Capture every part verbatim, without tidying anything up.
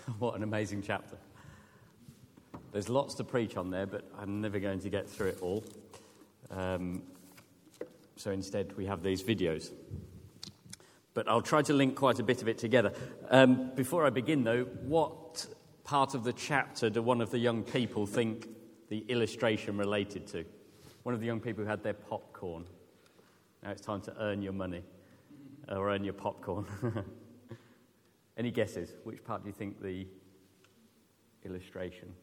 What an amazing chapter. There's lots to preach on there, but I'm never going to get through it all. Um, so instead, we have these videos. But I'll try to link quite a bit of it together. Um, before I begin, though, what part of the chapter do one of the young people think the illustration related to? One of the young people who had their popcorn. Now it's time to earn your money, or earn your popcorn. Any guesses? Which part do you think the illustration?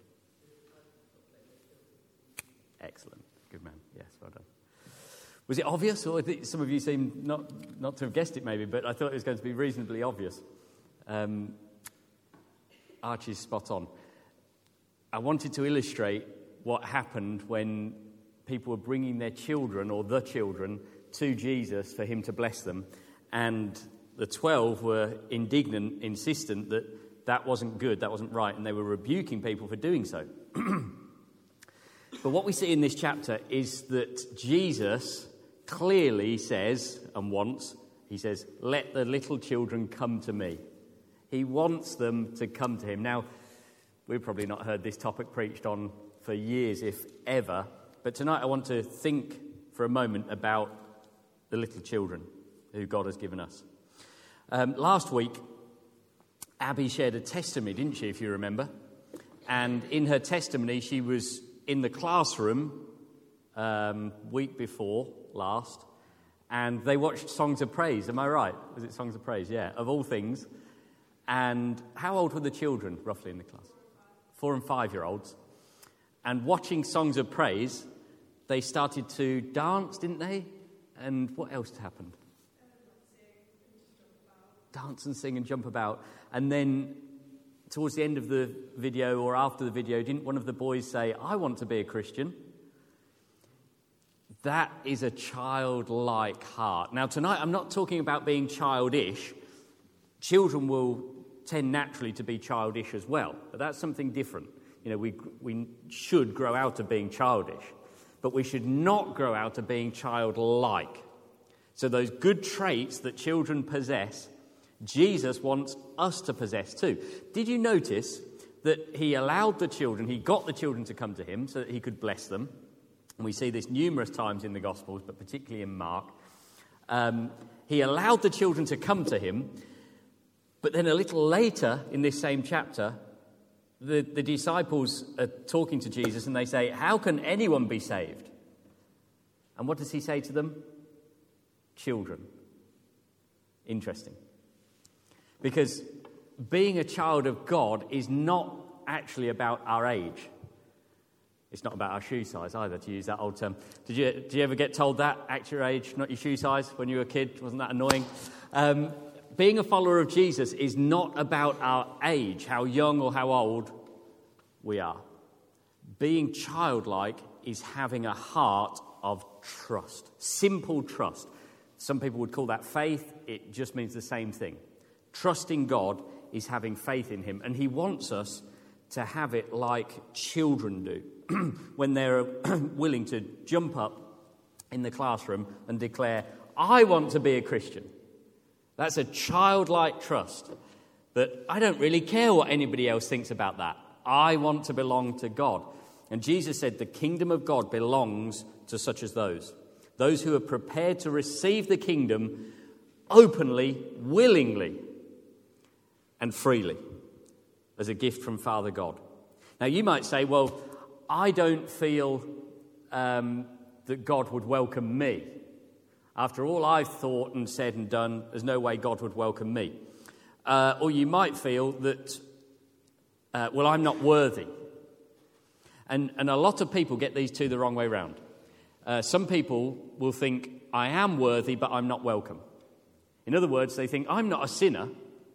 Excellent. Good man. Yes, well done. Was it obvious? Or some of you seem not, not to have guessed it maybe, but I thought it was going to be reasonably obvious. Um, Archie's spot on. I wanted to illustrate what happened when people were bringing their children, or the children, to Jesus for him to bless them. And the twelve were indignant, insistent that that wasn't good, that wasn't right, and they were rebuking people for doing so. But what we see in this chapter is that Jesus clearly says and wants, he says, let the little children come to me. He wants them to come to him. Now, we've probably not heard this topic preached on for years, if ever, but tonight I want to think for a moment about the little children who God has given us. Um, last week, Abby shared a testimony, didn't she, if you remember? And in her testimony, she was in the classroom um, week before last, and they watched Songs of Praise. Am I right? Was it Songs of Praise? Yeah, of all things. And how old were the children, roughly, in the class? Four and five-year-olds. And watching Songs of Praise, they started to dance, didn't they? And what else happened? Dance and sing and jump about. And then towards the end of the video, or after the video, didn't one of the boys say, I want to be a Christian? That is a childlike heart. Now, tonight I'm not talking about being childish. Children will tend naturally to be childish as well, but that's something different. You know, we we should grow out of being childish, but we should not grow out of being childlike. So those good traits that children possess, Jesus wants us to possess too. Did you notice that he allowed the children, he got the children to come to him so that he could bless them? And we see this numerous times in the Gospels, but particularly in Mark. Um, he allowed the children to come to him, but then a little later in this same chapter, the, the disciples are talking to Jesus and they say, how can anyone be saved? And what does he say to them? Children. Interesting. Because being a child of God is not actually about our age. It's not about our shoe size either, to use that old term. Did you, did you ever get told that, act your age, not your shoe size, when you were a kid? Wasn't that annoying? Um, being a follower of Jesus is not about our age, how young or how old we are. Being childlike is having a heart of trust, simple trust. Some people would call that faith. It just means the same thing. Trusting God is having faith in him, and he wants us to have it like children do when they're willing to jump up in the classroom and declare, I want to be a Christian. That's a childlike trust that I don't really care what anybody else thinks about that. I want to belong to God. And Jesus said the kingdom of God belongs to such as those. Those who are prepared to receive the kingdom openly, willingly, and freely as a gift from Father God. Now, you might say, well, I don't feel um, that God would welcome me. After all I've thought and said and done, there's no way God would welcome me. Uh, or you might feel that, uh, well, I'm not worthy. And, and a lot of people get these two the wrong way round. Uh, some people will think, I am worthy, but I'm not welcome. In other words, they think, I'm not a sinner,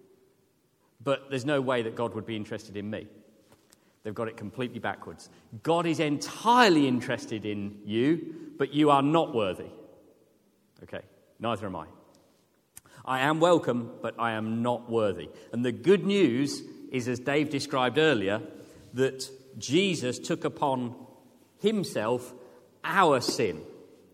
but there's no way that God would be interested in me. They've got it completely backwards. God is entirely interested in you, but you are not worthy. Okay, neither am I. I am welcome, but I am not worthy. And the good news is, as Dave described earlier, that Jesus took upon himself our sin.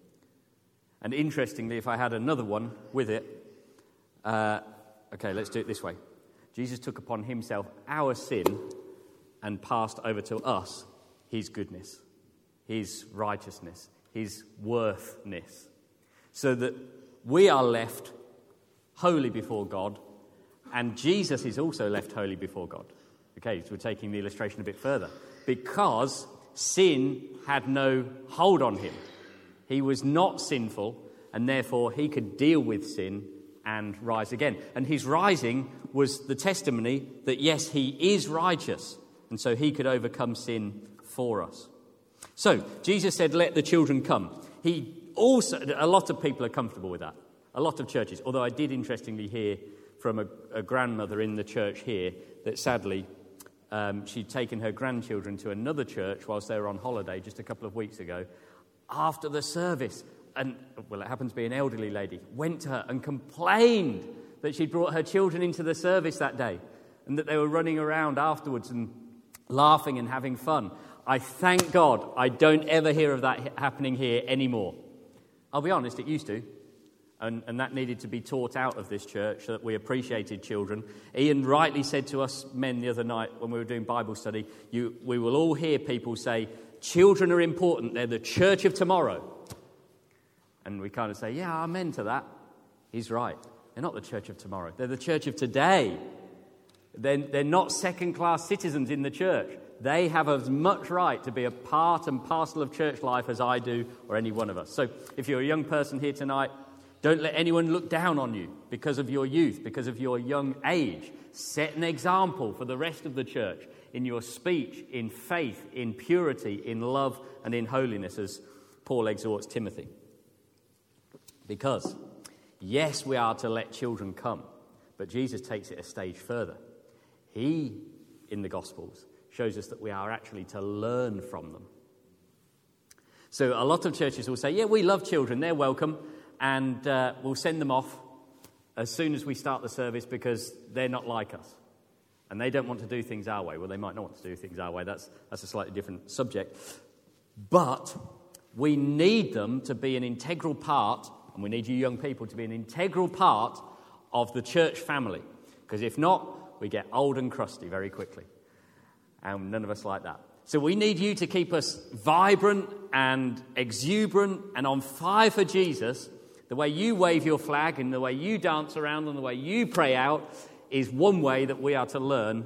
And interestingly, if I had another one with it, uh, okay, let's do it this way. Jesus took upon himself our sin and passed over to us his goodness, his righteousness, his worthness, so that we are left holy before God, and Jesus is also left holy before God. Okay, so we're taking the illustration a bit further. Because sin had no hold on him. He was not sinful, and therefore he could deal with sin and rise again. And his rising was the testimony that, yes, he is righteous, and so he could overcome sin for us. So, Jesus said, let the children come. He also, a lot of people are comfortable with that. A lot of churches, although I did interestingly hear from a, a grandmother in the church here that sadly um, she'd taken her grandchildren to another church whilst they were on holiday just a couple of weeks ago. After the service, and well, it happens to be an elderly lady, went to her and complained that she'd brought her children into the service that day and that they were running around afterwards and laughing and having fun. I thank God I don't ever hear of that happening here anymore. I'll be honest, it used to. And, and that needed to be taught out of this church, so that we appreciated children. Ian rightly said to us men the other night when we were doing Bible study, you, we will all hear people say, children are important, they're the church of tomorrow. And we kind of say, yeah, amen to that. He's right. They're not the church of tomorrow. They're the church of today. They're, they're not second-class citizens in the church. They have as much right to be a part and parcel of church life as I do or any one of us. So if you're a young person here tonight, don't let anyone look down on you because of your youth, because of your young age. Set an example for the rest of the church in your speech, in faith, in purity, in love, and in holiness, as Paul exhorts Timothy. Because, yes, we are to let children come, but Jesus takes it a stage further. He, in the Gospels, shows us that we are actually to learn from them. So a lot of churches will say, yeah, we love children, they're welcome, and uh, we'll send them off as soon as we start the service because they're not like us. And they don't want to do things our way. Well, they might not want to do things our way. That's, that's a slightly different subject. But we need them to be an integral part, and we need you young people to be an integral part of the church family. Because if not, we get old and crusty very quickly. And none of us like that. So we need you to keep us vibrant and exuberant and on fire for Jesus. The way you wave your flag and the way you dance around and the way you pray out is one way that we are to learn.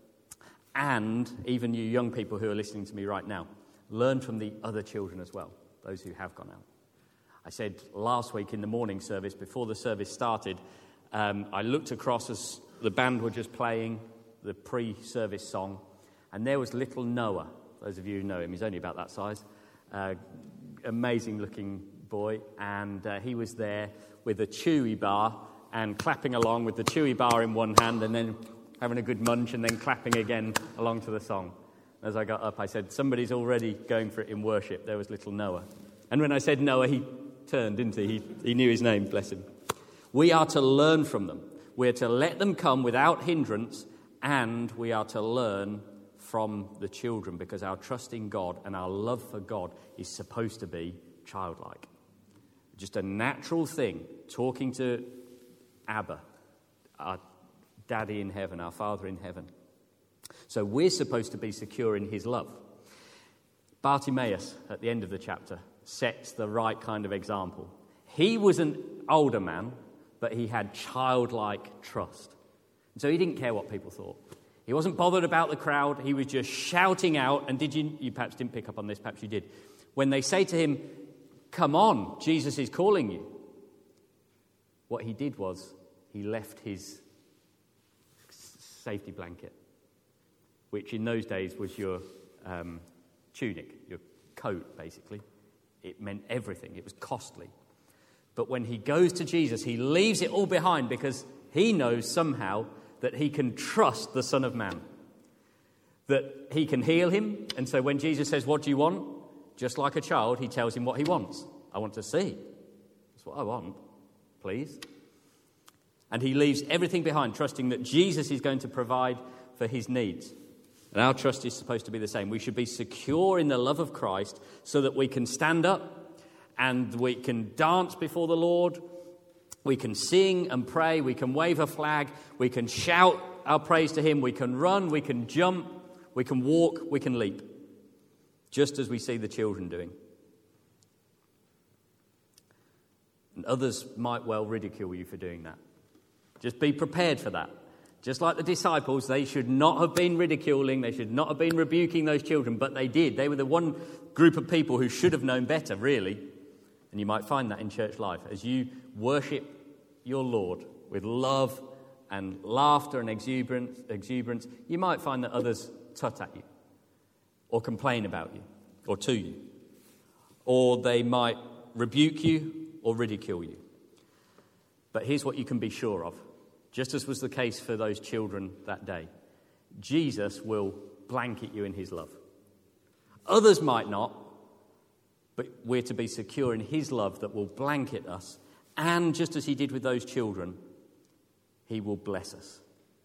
And even you young people who are listening to me right now, learn from the other children as well, those who have gone out. I said last week in the morning service, before the service started, um, I looked across as the band were just playing the pre-service song, and there was little Noah. Those of you who know him, he's only about that size. Uh, amazing-looking boy, and uh, he was there with a Chewy bar and clapping along with the Chewy bar in one hand and then having a good munch and then clapping again along to the song. As I got up, I said, somebody's already going for it in worship. There was little Noah. And when I said Noah, he turned, didn't he? He, he knew his name, bless him. We are to learn from them. We are to let them come without hindrance, and we are to learn from the children, because our trust in God and our love for God is supposed to be childlike. Just a natural thing, talking to Abba, our daddy in heaven, our Father in heaven. So we're supposed to be secure in his love. Bartimaeus, at the end of the chapter, sets the right kind of example. He was an older man, but he had childlike trust. And so he didn't care what people thought. He wasn't bothered about the crowd. He was just shouting out. And did you, you perhaps didn't pick up on this, perhaps you did. When they say to him, come on, Jesus is calling you. What he did was he left his safety blanket, which in those days was your um, tunic, your coat, basically. It meant everything. It was costly. But when he goes to Jesus, he leaves it all behind because he knows somehow that he can trust the Son of Man, that he can heal him. And so when Jesus says, what do you want? Just like a child, he tells him what he wants. I want to see. That's what I want, please. And he leaves everything behind, trusting that Jesus is going to provide for his needs. And our trust is supposed to be the same. We should be secure in the love of Christ so that we can stand up and we can dance before the Lord. We can sing and pray. We can wave a flag. We can shout our praise to him, we can run, we can jump, we can walk, we can leap, just as we see the children doing. And others might well ridicule you for doing that. Just be prepared for that. Just like the disciples, they should not have been ridiculing, they should not have been rebuking those children, but they did. They were the one group of people who should have known better, really. And you might find that in church life. As you worship your Lord with love and laughter and exuberance, exuberance, you might find that others tut at you or complain about you or to you. Or they might rebuke you or ridicule you. But here's what you can be sure of. Just as was the case for those children that day, Jesus will blanket you in his love. Others might not, but we're to be secure in his love that will blanket us. And just as he did with those children, he will bless us.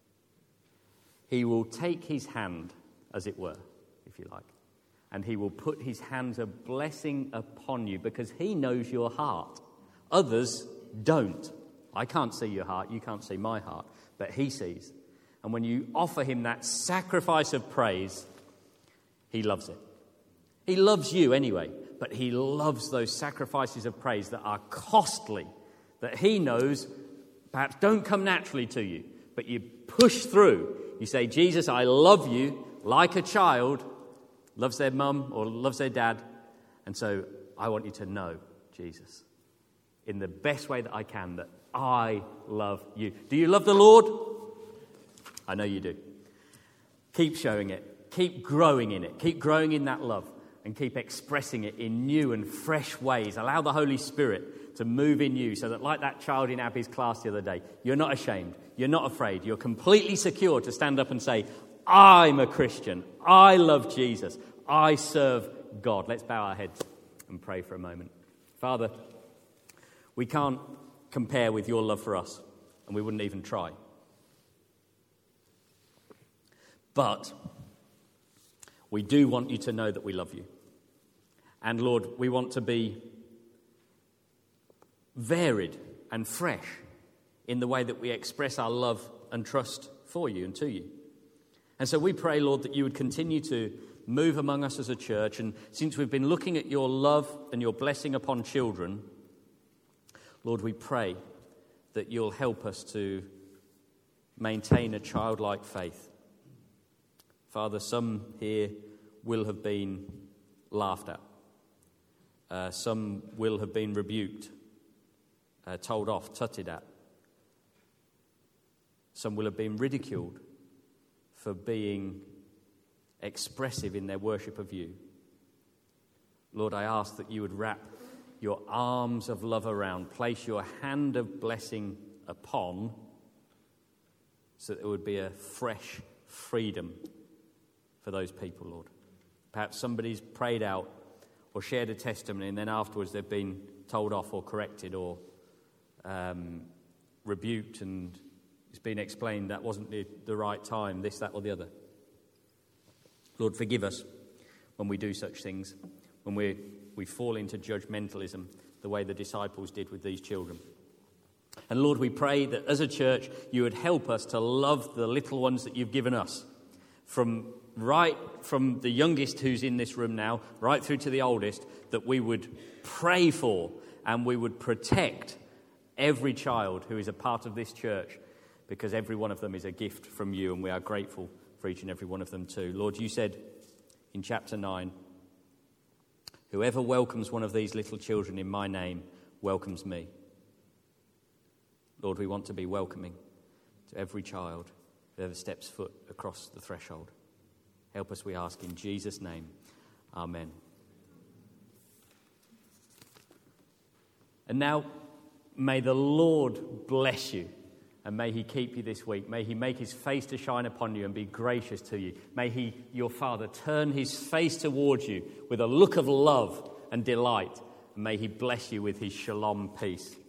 He will take his hand, as it were, if you like, and he will put his hands of blessing upon you because he knows your heart. Others don't. I can't see your heart, you can't see my heart, but he sees. And when you offer him that sacrifice of praise, he loves it. He loves you anyway, but he loves those sacrifices of praise that are costly, that he knows perhaps don't come naturally to you, but you push through. You say, Jesus, I love you like a child loves their mum or loves their dad, and so I want you to know, Jesus, in the best way that I can, that I love you. Do you love the Lord? I know you do. Keep showing it. Keep growing in it. Keep growing in that love and keep expressing it in new and fresh ways. Allow the Holy Spirit to move in you so that, like that child in Abby's class the other day, you're not ashamed. You're not afraid. You're completely secure to stand up and say, I'm a Christian. I love Jesus. I serve God. Let's bow our heads and pray for a moment. Father, we can't compare with your love for us, and we wouldn't even try. But we do want you to know that we love you. And Lord, we want to be varied and fresh in the way that we express our love and trust for you and to you. And so we pray, Lord, that you would continue to move among us as a church. And since we've been looking at your love and your blessing upon children, Lord, we pray that you'll help us to maintain a childlike faith. Father, some here will have been laughed at. Uh, some will have been rebuked, uh, told off, tutted at. Some will have been ridiculed for being expressive in their worship of you. Lord, I ask that you would wrap your arms of love around, place your hand of blessing upon, so that there would be a fresh freedom for those people, Lord. Perhaps somebody's prayed out or shared a testimony, and then afterwards they've been told off or corrected or um, rebuked, and it's been explained that wasn't the, the right time, this, that, or the other. Lord, forgive us when we do such things, when we we fall into judgmentalism the way the disciples did with these children. And Lord, we pray that as a church you would help us to love the little ones that you've given us, from right from the youngest who's in this room now, right through to the oldest, that we would pray for and we would protect every child who is a part of this church, because every one of them is a gift from you, and we are grateful for each and every one of them too. Lord, you said in chapter nine, whoever welcomes one of these little children in my name welcomes me. Lord, we want to be welcoming to every child who ever steps foot across the threshold. Help us, we ask, in Jesus' name. Amen. And now, may the Lord bless you, and may he keep you this week. May he make his face to shine upon you and be gracious to you. May he, your Father, turn his face towards you with a look of love and delight. And may he bless you with his shalom peace.